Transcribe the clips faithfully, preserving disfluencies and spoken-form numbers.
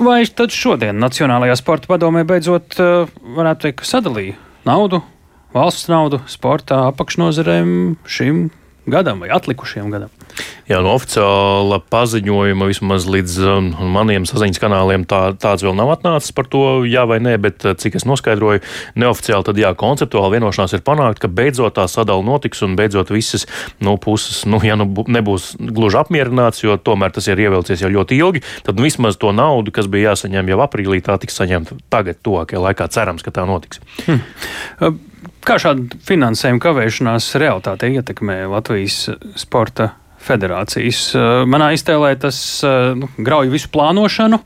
vai tad šodien Nacionālajā sporta padomē beidzot, varētu teikt, sadalīja naudu, valsts naudu sportā apakšnozarēm šim gadam vai atlikušajam gadam? Jā, no oficiāla paziņojuma vismaz līdz um, maniem saziņas kanāliem tā, tāds vēl nav atnācis par to, jā vai nē, bet cik es noskaidroju, neoficiāli tad jā, konceptuāli vienošanās ir panākt, ka beidzot tā sadala notiks un beidzot visas nu, puses, nu, ja nu nebūs gluži apmierināts, jo tomēr tas ir ievilcies jau ļoti ilgi, tad vismaz to naudu, kas bija jāsaņem jau aprīlī, tā tiks saņemta tagad tuvākajā laikā. Cerams, ka tā notiks. Hmm. Kā šāda finansējuma kavēšanās realitāte ietekmē Latvijas sporta federācijas? Manā iztēlē tas nu, grauj visu plānošanu,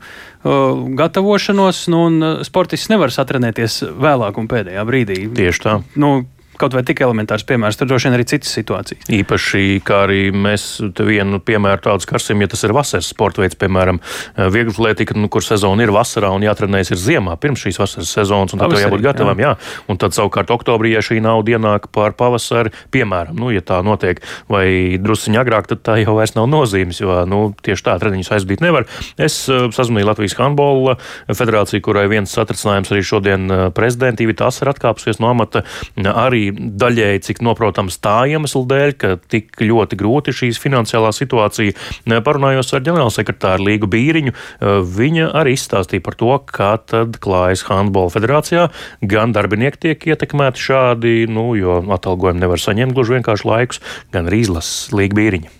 gatavošanos, nu, un sportists nevar satrenēties vēlāk un pēdējā brīdī. Tieši tā. Nu, kaut vai tik elementārs piemērs, tur droši vien arī citas situācijas. Īpaši, kā arī mēs te vienu piemēru tādu skarsim, ja tas ir vasaras sporta veids, piemēram, vieglatlētika, nu, kur sezona ir vasarā un jātrenējas ir ziemā, pirms šīs vasaras sezonas, un tad tev jābūt gatavam, jā. jā. Un tad savukārt oktobrī, ja šī nauda ienāk par pavasari, piemēram, nu, ja tā notiek, vai drusciņi agrāk, tad tā jau vairs nav nozīmes, jo, nu, tieši tā treniņus aizbīt nevar. Es sazvanīju Latvijas handbola federāciju, kurai viens satricinājums arī šodien prezidenta Ivita Asara atkāpusies no amata, arī daļēji, cik noprotams tā iemesla dēļ, ka tik ļoti grūti šīs finansiālā situācija. Parunājos ar ģenerālsekretāru Līgu Bīriņu, viņa arī izstāstīja par to, kā tad klājas handbola federācijā. Gan darbinieki tiek ietekmēti šādi, nu, jo atalgojumu nevar saņemt gluži vienkārši laikus, gan arī izlases Līga Bīriņa.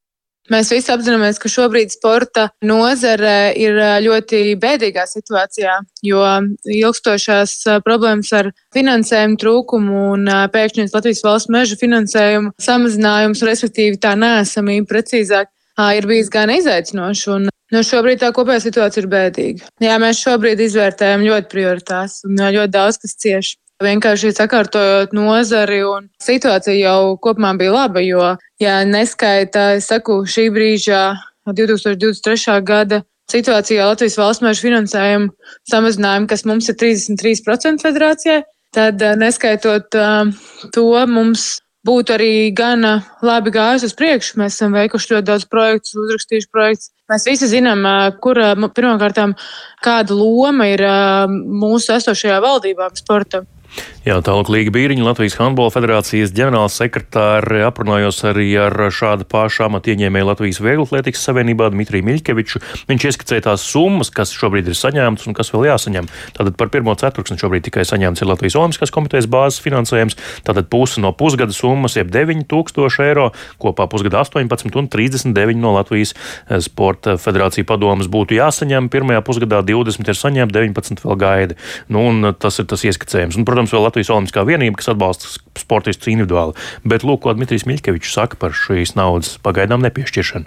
Mēs visi apzināmies, ka šobrīd sporta nozare ir ļoti bēdīgā situācijā, jo ilgstošās problēmas ar finansējumu trūkumu un pēkšņas Latvijas valsts meža finansējumu samazinājums, respektīvi tā neesamība precīzāk, ir bijis gan izaicinoši. Un no šobrīd tā kopējā situācija ir bēdīga. Jā, mēs šobrīd izvērtējam ļoti prioritātes un ļoti daudz, kas cieši. Vienkārši sakārtojot nozari un situācija jau kopumā bija laba, jo, ja neskaita, es saku, šī brīža divi tūkstoši divdesmit trešā gada situācijā Latvijas valsts meža finansējuma samazinājumu, kas mums ir trīsdesmit trīs procenti federācijai, tad neskaitot uh, to mums būtu arī gana labi gājis uz priekšu. Mēs esam veikuši ļoti daudz projektus, uzrakstījuši projektus. Mēs visi zinām, kur pirmkārtām kāda loma ir mūsu esošajā valdībā sportam. Jā, tālāk Līga Bīriņa, Latvijas handbola federācijas ģenerāls sekretāri, aprunājos arī ar šāda paša amata ieņēmēju Latvijas vieglatlētikas savienībā Dmitriju Miļkeviču. Viņš ieskicēja tās summas, kas šobrīd ir saņemtas un kas vēl jāsaņem. Tātad par pirmo ceturksni šobrīd tikai saņemts ir Latvijas Olimpiskās komitejas bāzes finansējums, tātad pusi no pusgada summas, jeb deviņi tūkstoši eiro, kopā pusgada astoņpadsmit un trīsdesmit deviņi no Latvijas sporta federācija padomas būtu jāsaņem. Pirmajā pusgadā divdesmit ir saņemti, deviņpadsmit vēl gaida. Nu, un tas ir tas ieskicējums. Un, protams, vēl Latvijas Olimpiskā vienība, kas atbalsta sportistus individuāli. Bet lūk, ko Dmitrijs Miļkevičs saka par šīs naudas pagaidām nepiešķiršanu.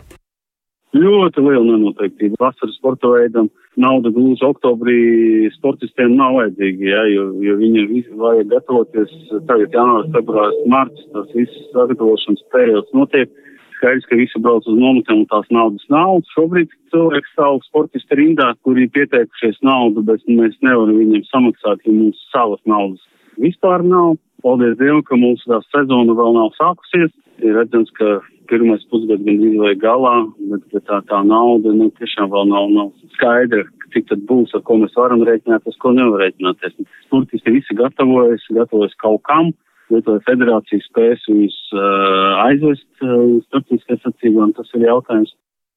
Ļoti liela nenoteiktība. Vasaras sporta veidam nauda gluži oktobrī sportistiem nav vajadzīga, ja, jo, jo viņi vajag gatavoties tagad janvārs, februārs, marts, tas viss sagatavošanas periods notiek. Skaidrs, ka visi brauc uz nometēm un tās naudas nav. Šobrīd cilvēki stāv sportisti rindā, kuri pieteikušies naudu, bet mēs nevaram viņiem samaksāt, jo mums savas naudas vispār nav. Paldies Dievam, ka mūsu tā sezona vēl nav sākusies. Ir redzams, ka pirmais pusgads gan izvēja galā, bet, bet tā, tā nauda nu, tiešām vēl nav, nav skaidra, cik tad būs, ar ko mēs varam rēķināties, ko nevar rēķināties. Sportisti visi gatavojas, gatavojas kaut kam. Lietuvai federācija spēs viņus uh, aizvest uh, starptautiskajā sacībā, un tas ir jautājums.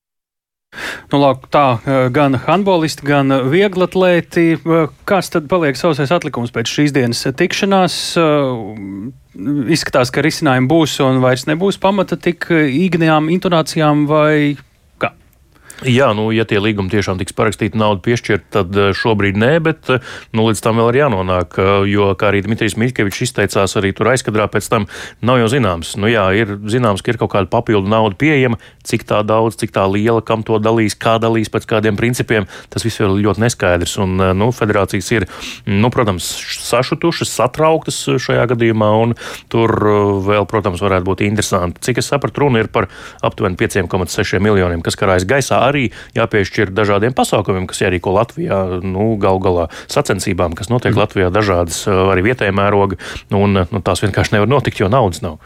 Nu, lāk, tā, gan handbolisti, gan vieglatlēti. Kāds tad paliek sausais atlikums pēc šīs dienas tikšanās? Izskatās, ka risinājumi būs un vairs nebūs pamata tik īgnajām intonācijām vai kā? Jā, nu, ja tie līgumi tiešām tiks parakstīti, naudu piešķirt, tad šobrīd nē, bet nu, līdz tam vēl ir jānonāk, jo, kā arī Dmitrijs Miļkevičs izteicās arī tur aizkadrā, pēc tam nav jau zināms. Nu jā, ir zināms, ka ir kaut kāda papildu nauda pieejama, cik tā daudz, cik tā liela, kam to dalīs, kā dalīs pēc kādiem principiem, tas viss vēl ļoti neskaidrs. Un, nu, federācijas ir, nu, protams, sašutušas, satrauktas šajā gadījumā, un tur vēl, protams, varētu būt interesanti. Cik es sapratu, runa ir par aptuveni pieci komats seši miljoniem, kas karājas gaisā. Arī jāpiešķir dažādiem pasākumiem, kas jārīko Latvijā, nu, gal galā sacensībām, kas notiek mm. Latvijā dažādas arī vietējā mēroga, un nu, tās vienkārši nevar notikt, jo naudas nav.